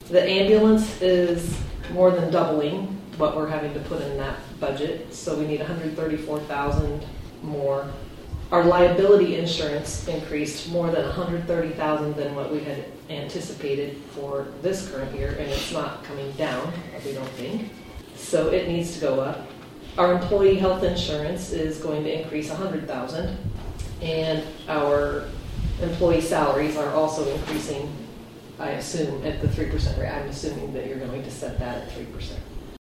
The ambulance is more than doubling what we're having to put in that budget, so we need $134,000 more. Our liability insurance increased more than $130,000 than what we had anticipated for this current year, and it's not coming down, we don't think. So it needs to go up. Our employee health insurance is going to increase $100,000, and our employee salaries are also increasing, I assume, at the 3% rate. I'm assuming that you're going to set that at 3%.